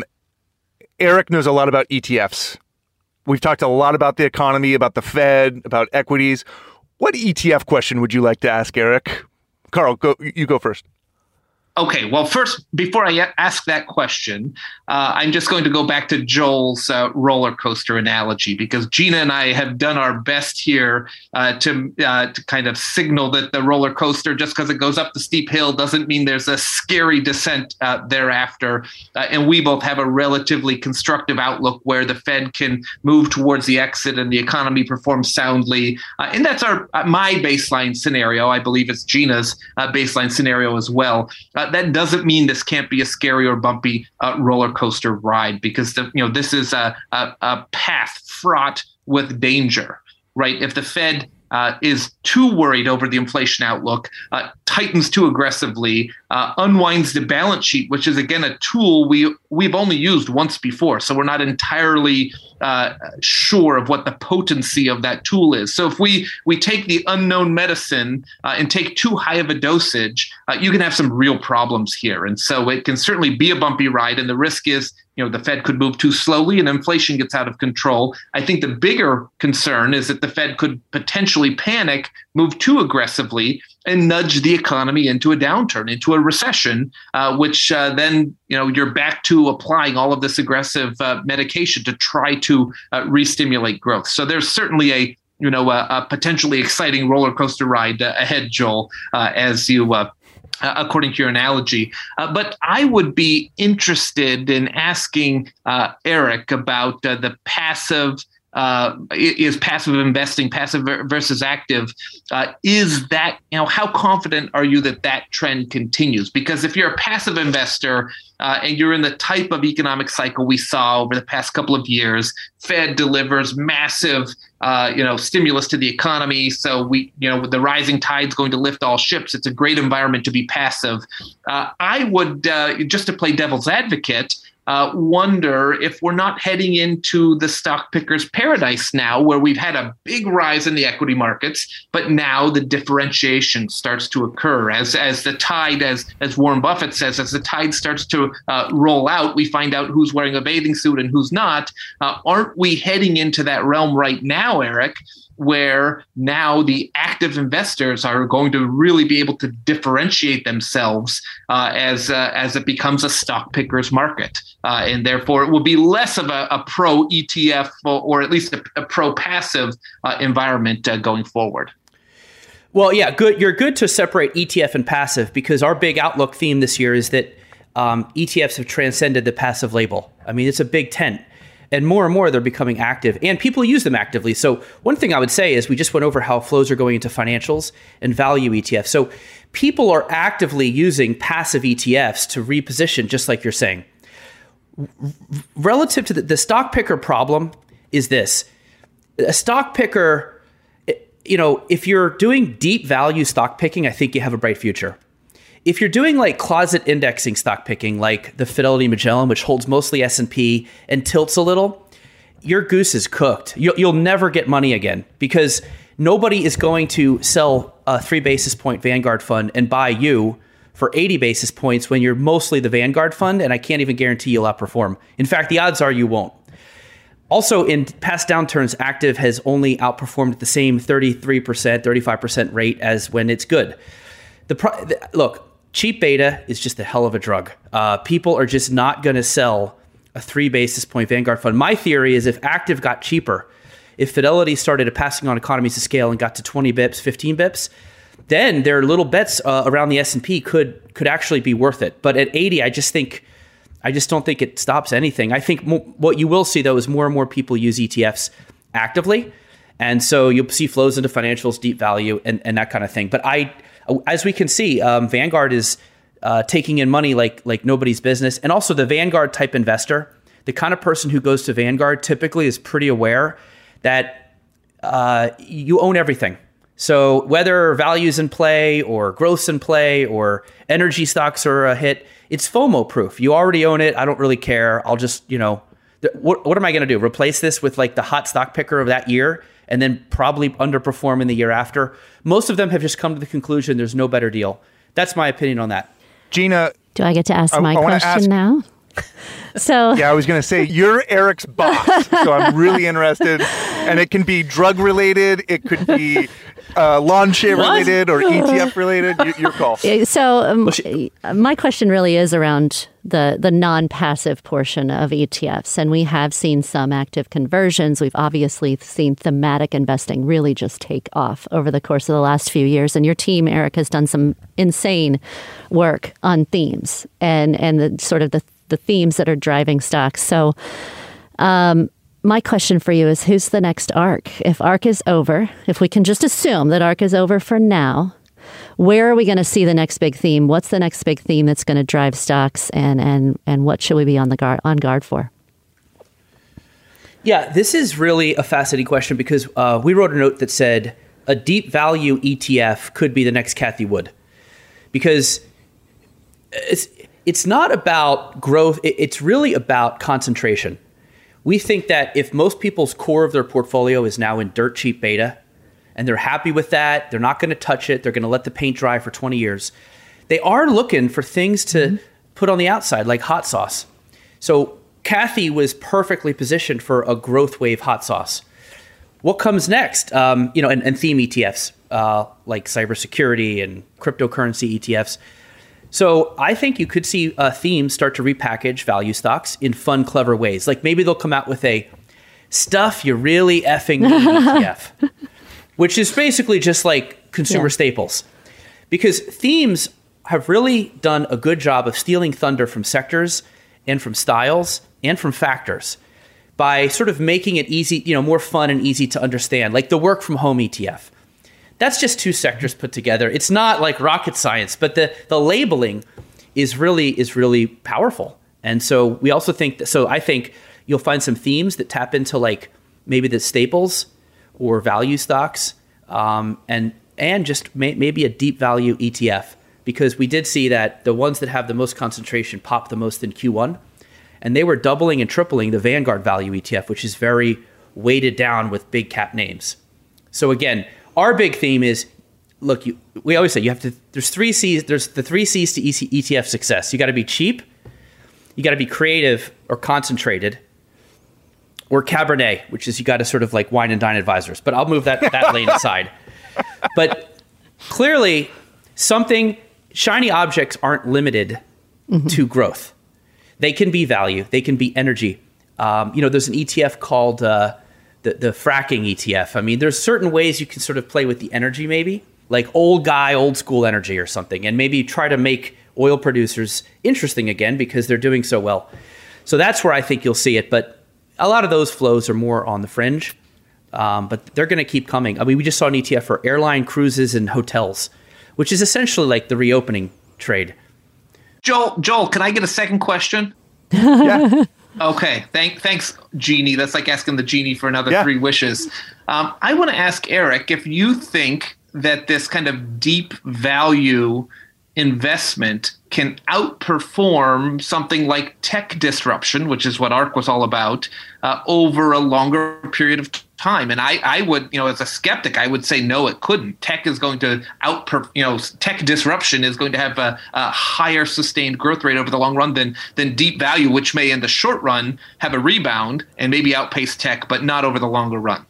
[SPEAKER 2] Eric knows a lot about E T Fs. We've talked a lot about the economy, about the Fed, about equities. What E T F question would you like to ask Eric? Carl, go. You go first.
[SPEAKER 5] Okay, well, first, before I ask that question, uh, I'm just going to go back to Joel's uh, roller coaster analogy, because Gina and I have done our best here uh, to uh, to kind of signal that the roller coaster, just because it goes up the steep hill, doesn't mean there's a scary descent uh, thereafter. Uh, and we both have a relatively constructive outlook where the Fed can move towards the exit and the economy performs soundly. Uh, and that's our uh, my baseline scenario. I believe it's Gina's uh, baseline scenario as well. Uh, that doesn't mean this can't be a scary or bumpy uh, roller coaster ride, because the, you know this is a, a, a path fraught with danger, right? If the Fed uh, is too worried over the inflation outlook, uh, tightens too aggressively, uh, unwinds the balance sheet, which is again a tool we we've only used once before, so we're not entirely uh, sure of what the potency of that tool is. So if we we take the unknown medicine uh, and take too high of a dosage, uh, you can have some real problems here. And so it can certainly be a bumpy ride, and the risk is, you know, the Fed could move too slowly and inflation gets out of control. I think the bigger concern is that the Fed could potentially panic, move too aggressively, and nudge the economy into a downturn, into a recession, uh, which uh, then, you know, you're back to applying all of this aggressive uh, medication to try to uh, re-stimulate growth. So there's certainly a, you know, a, a potentially exciting roller coaster ride uh, ahead, Joel, uh, as you uh, Uh, according to your analogy. Uh, but I would be interested in asking uh, Eric about uh, the passive, uh, is passive investing, passive versus active. Uh, is that, you know, how confident are you that that trend continues? Because if you're a passive investor uh, and you're in the type of economic cycle we saw over the past couple of years, Fed delivers massive Uh, you know, stimulus to the economy. So we, you know, with the rising tide's going to lift all ships. It's a great environment to be passive. Uh, I would, uh, just to play devil's advocate, uh, wonder if we're not heading into the stock picker's paradise now, where we've had a big rise in the equity markets, but now the differentiation starts to occur as as the tide, as as Warren Buffett says, as the tide starts to uh, roll out, we find out who's wearing a bathing suit and who's not. Uh, aren't we heading into that realm right now, Eric, where now the active investors are going to really be able to differentiate themselves uh, as uh, as it becomes a stock picker's market, uh, and therefore it will be less of a, a pro E T F or, or at least a, a pro passive uh, environment uh, going forward.
[SPEAKER 3] Well, yeah, good. You're good to separate E T F and passive, because our big outlook theme this year is that um, E T Fs have transcended the passive label. I mean, it's a big tent. And more and more, they're becoming active, and people use them actively. So one thing I would say is we just went over how flows are going into financials and value E T Fs. So people are actively using passive E T Fs to reposition, just like you're saying. Relative to the, the stock picker problem is this. A stock picker, you know, if you're doing deep value stock picking, I think you have a bright future. If you're doing like closet indexing stock picking, like the Fidelity Magellan, which holds mostly S and P and tilts a little, your goose is cooked. You'll, you'll never get money again because nobody is going to sell a three basis point Vanguard fund and buy you for eighty basis points when you're mostly the Vanguard fund, and I can't even guarantee you'll outperform. In fact, the odds are you won't. Also, in past downturns, active has only outperformed at the same thirty-three percent, thirty-five percent rate as when it's good. The, pro- the Look, cheap beta is just a hell of a drug. Uh, people are just not going to sell a three basis point Vanguard fund. My theory is if active got cheaper, if Fidelity started passing on economies of scale and got to twenty bips, fifteen bips, then their little bets uh, around the S and P could could actually be worth it. But at eighty, I just think I just don't think it stops anything. I think mo- what you will see though is more and more people use E T Fs actively, and so you'll see flows into financials, deep value, and, and that kind of thing. But I, as we can see, um, Vanguard is uh, taking in money like like nobody's business, and also the Vanguard type investor, the kind of person who goes to Vanguard typically is pretty aware that uh, you own everything. So whether value's in play or growth's in play or energy stocks are a hit, it's FOMO proof. You already own it. I don't really care. I'll just, you know, th- what, what am I going to do? Replace this with like the hot stock picker of that year and then probably underperform in the year after? Most of them have just come to the conclusion there's no better deal. That's my opinion on that.
[SPEAKER 2] Gina.
[SPEAKER 4] Do I get to ask
[SPEAKER 2] I,
[SPEAKER 4] my
[SPEAKER 2] I
[SPEAKER 4] question
[SPEAKER 2] ask,
[SPEAKER 4] now? So
[SPEAKER 2] yeah, I was going to say, you're Eric's boss, so I'm really interested. And it can be drug related, it could be uh, lawn chair related or E T F related. Y- your call.
[SPEAKER 4] So um, my question really is around the the non-passive portion of E T Fs, and we have seen some active conversions. We've obviously seen thematic investing really just take off over the course of the last few years. And your team, Eric, has done some insane work on themes and and the sort of the the themes that are driving stocks. So um, my question for you is, who's the next ARK? If ARK is over, if we can just assume that ARK is over for now, where are we going to see the next big theme? What's the next big theme that's going to drive stocks, and and and what should we be on the guard on guard for?
[SPEAKER 3] Yeah, this is really a fascinating question because uh, we wrote a note that said a deep value E T F could be the next Cathie Wood, because it's it's not about growth. It's really about concentration. We think that if most people's core of their portfolio is now in dirt cheap beta, and they're happy with that, they're not going to touch it, they're going to let the paint dry for twenty years, they are looking for things to mm-hmm. put on the outside, like hot sauce. So Cathie was perfectly positioned for a growth wave hot sauce. What comes next? Um, you know, and, and theme E T Fs, uh, like cybersecurity and cryptocurrency E T Fs. So I think you could see uh, themes start to repackage value stocks in fun, clever ways. Like maybe they'll come out with a stuff you really effing need E T F, which is basically just like consumer yeah. staples. Because themes have really done a good job of stealing thunder from sectors and from styles and from factors by sort of making it easy, you know, more fun and easy to understand, like the work from home E T F. That's just two sectors put together. It's not like rocket science, but the, the labeling is really is really powerful. And so we also think that, so I think you'll find some themes that tap into like maybe the staples or value stocks, um, and and just may, maybe a deep value E T F, because we did see that the ones that have the most concentration pop the most in Q one, and they were doubling and tripling the Vanguard value E T F, which is very weighted down with big cap names. So again, our big theme is, look, you, we always say you have to, there's three C's, there's the three C's to E T F success. You got to be cheap, you got to be creative or concentrated, or Cabernet, which is you got to sort of like wine and dine advisors. But I'll move that, that lane aside. But clearly, something, shiny objects aren't limited mm-hmm. to growth. They can be value, they can be energy. Um, you know, there's an E T F called uh, the, the fracking E T F. I mean, there's certain ways you can sort of play with the energy maybe, like old guy, old school energy or something, and maybe try to make oil producers interesting again because they're doing so well. So that's where I think you'll see it. But a lot of those flows are more on the fringe, um, but they're going to keep coming. I mean, we just saw an E T F for airline, cruises, and hotels, which is essentially like the reopening trade.
[SPEAKER 5] Joel, Joel, can I get a second question?
[SPEAKER 2] Yeah.
[SPEAKER 5] Okay, thank, thanks, Genie. That's like asking the genie for another
[SPEAKER 2] yeah.
[SPEAKER 5] three wishes. Um, I want to ask Eric if you think that this kind of deep value investment can outperform something like tech disruption, which is what ARK was all about, uh, over a longer period of time. And I, I would, you know, as a skeptic, I would say, no, it couldn't. Tech is going to outperform, you know, tech disruption is going to have a, a higher sustained growth rate over the long run than, than deep value, which may in the short run have a rebound and maybe outpace tech, but not over the longer run.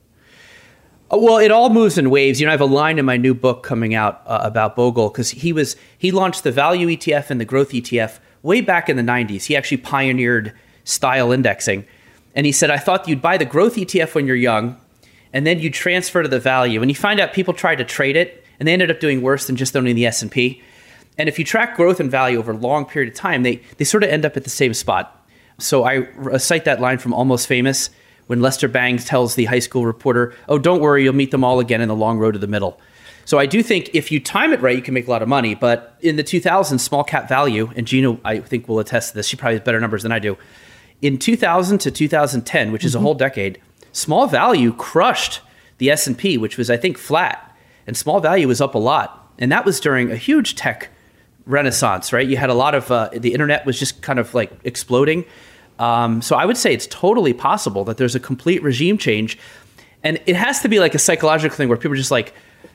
[SPEAKER 3] Well, it all moves in waves. You know, I have a line in my new book coming out uh, about Bogle, because he was he launched the value E T F and the growth E T F way back in the nineties. He actually pioneered style indexing. And he said, I thought you'd buy the growth E T F when you're young, and then you transfer to the value. And you find out people tried to trade it, and they ended up doing worse than just owning the S and P. And if you track growth and value over a long period of time, they, they sort of end up at the same spot. So I uh, cite that line from Almost Famous, when Lester Bangs tells the high school reporter, oh, don't worry, you'll meet them all again in the long road to the middle. So I do think if you time it right, you can make a lot of money. But in the two thousands, small cap value, and Gina, I think, will attest to this. She probably has better numbers than I do. In two thousand to two thousand ten, which is mm-hmm. a whole decade, small value crushed the S and P, which was, I think, flat. And small value was up a lot. And that was during a huge tech renaissance, right? You had a lot of, uh, the internet was just kind of like exploding. Um, so I would say it's totally possible that there's a complete regime change. And it has to be like a psychological thing where people are just like,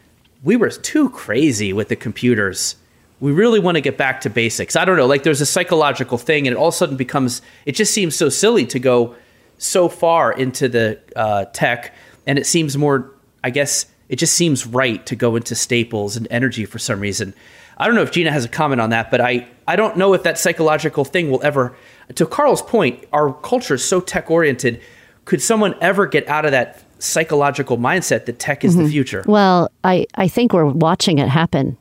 [SPEAKER 3] we were too crazy with the computers. We really want to get back to basics. I don't know, like there's a psychological thing, and it all of a sudden becomes, it just seems so silly to go so far into the uh, tech. And it seems more, I guess, it just seems right to go into staples and energy for some reason. I don't know if Gina has a comment on that, but I, I don't know if that psychological thing will ever, to Carl's point, our culture is so tech oriented. Could someone ever get out of that psychological mindset that tech is mm-hmm. the future?
[SPEAKER 4] Well, I, I think we're watching it happen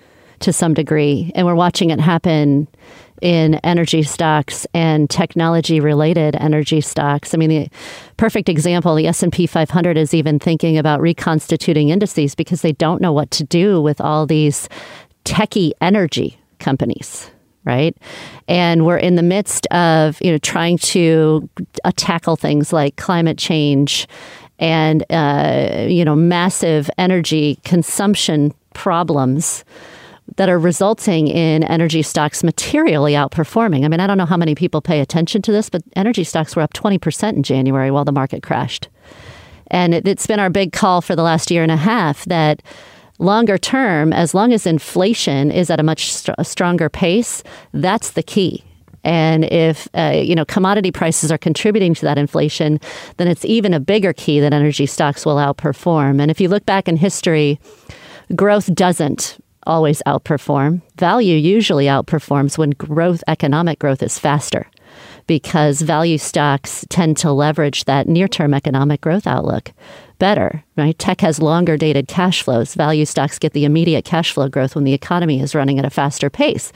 [SPEAKER 4] to some degree, and we're watching it happen in energy stocks and technology related energy stocks. I mean, the perfect example, the S and P five hundred is even thinking about reconstituting indices because they don't know what to do with all these techie energy companies, right? And we're in the midst of, you know, trying to uh, tackle things like climate change and, uh, you know, massive energy consumption problems that are resulting in energy stocks materially outperforming. I mean, I don't know how many people pay attention to this, but energy stocks were up twenty percent in January while the market crashed. And it, it's been our big call for the last year and a half that longer term, as long as inflation is at a much st- stronger pace, that's the key. And if, uh, you know, commodity prices are contributing to that inflation, then it's even a bigger key that energy stocks will outperform. And if you look back in history, growth doesn't always outperform. Value usually outperforms when growth, economic growth is faster, because value stocks tend to leverage that near-term economic growth outlook better, right? Tech has longer dated cash flows. Value stocks get the immediate cash flow growth when the economy is running at a faster pace.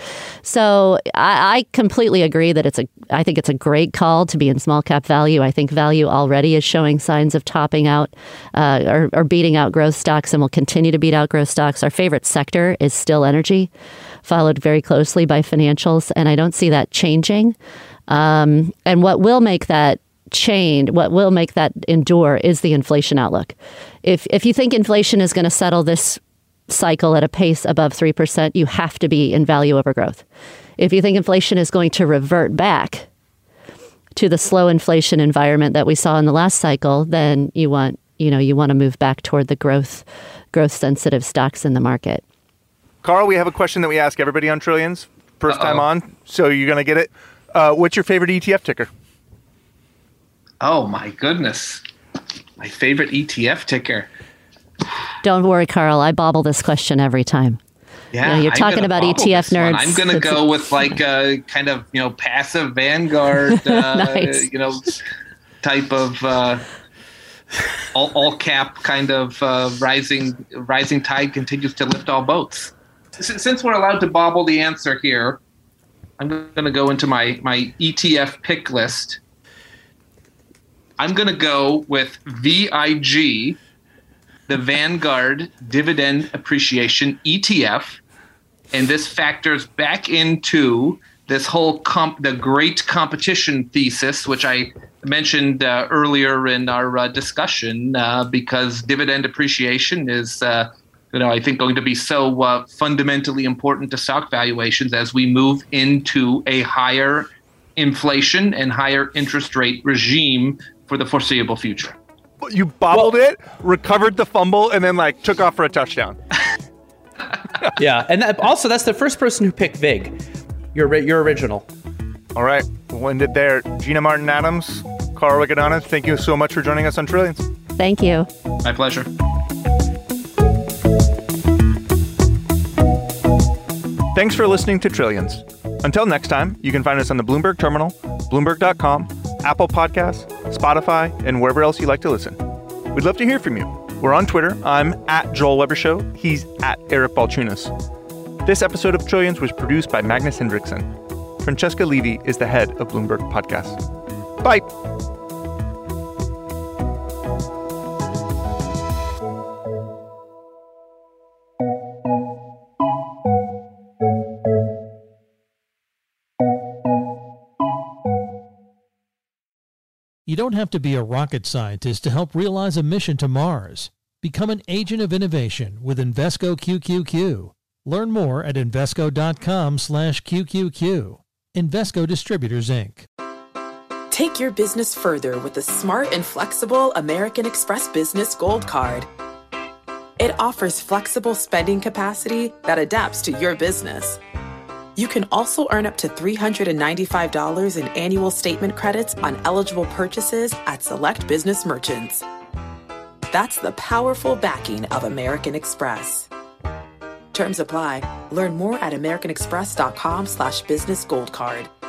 [SPEAKER 4] So I, I completely agree that it's a, I think it's a great call to be in small cap value. I think value already is showing signs of topping out uh, or, or beating out growth stocks and will continue to beat out growth stocks. Our favorite sector is still energy, followed very closely by financials. And I don't see that changing. Um, and what will make that change, what will make that endure is the inflation outlook. If if you think inflation is going to settle this cycle at a pace above three percent, you have to be in value over growth. If you think inflation is going to revert back to the slow inflation environment that we saw in the last cycle, then you want, you know, you want to move back toward the growth, growth sensitive stocks in the market.
[SPEAKER 2] Carl, we have a question that we ask everybody on Trillions. First
[SPEAKER 5] Uh-oh.
[SPEAKER 2] time on, so you're going to get it. Uh, what's your favorite E T F ticker?
[SPEAKER 5] Oh, my goodness. My favorite E T F ticker.
[SPEAKER 4] Don't worry, Carl. I bobble this question every time.
[SPEAKER 5] Yeah,
[SPEAKER 4] you know, you're talking about E T F nerds.
[SPEAKER 5] One. I'm going to go with like a kind of, you know, passive Vanguard, uh,
[SPEAKER 4] nice.
[SPEAKER 5] you know, type of uh, all, all cap kind of uh, rising rising tide continues to lift all boats. Since we're allowed to bobble the answer here, I'm going to go into my, my E T F pick list. I'm going to go with V I G, the Vanguard Dividend Appreciation E T F. And this factors back into this whole comp, the great competition thesis, which I mentioned uh, earlier in our uh, discussion, uh, because dividend appreciation is uh, you know, I think going to be so uh, fundamentally important to stock valuations as we move into a higher inflation and higher interest rate regime for the foreseeable future.
[SPEAKER 2] You bobbled well, it, recovered the fumble, and then like took off for a touchdown.
[SPEAKER 3] Yeah, and that, also that's the first person who picked Vig. You're you're original.
[SPEAKER 2] All right, we'll end it there. Gina Martin Adams, Carl Riccadonna, thank you so much for joining us on Trillions.
[SPEAKER 4] Thank you.
[SPEAKER 5] My pleasure.
[SPEAKER 2] Thanks for listening to Trillions. Until next time, you can find us on the Bloomberg Terminal, Bloomberg dot com, Apple Podcasts, Spotify, and wherever else you like to listen. We'd love to hear from you. We're on Twitter. I'm at Joel Weber Show. He's at Eric Balchunas. This episode of Trillions was produced by Magnus Hendrickson. Francesca Levy is the head of Bloomberg Podcasts. Bye.
[SPEAKER 1] You don't have to be a rocket scientist to help realize a mission to Mars. Become an agent of innovation with Invesco Q Q Q. Learn more at Invesco dot com slash Q Q Q. Invesco Distributors, Incorporated.
[SPEAKER 6] Take your business further with the smart and flexible American Express Business Gold Card. It offers flexible spending capacity that adapts to your business. You can also earn up to three hundred ninety-five dollars in annual statement credits on eligible purchases at select business merchants. That's the powerful backing of American Express. Terms apply. Learn more at americanexpress.com slash business gold card.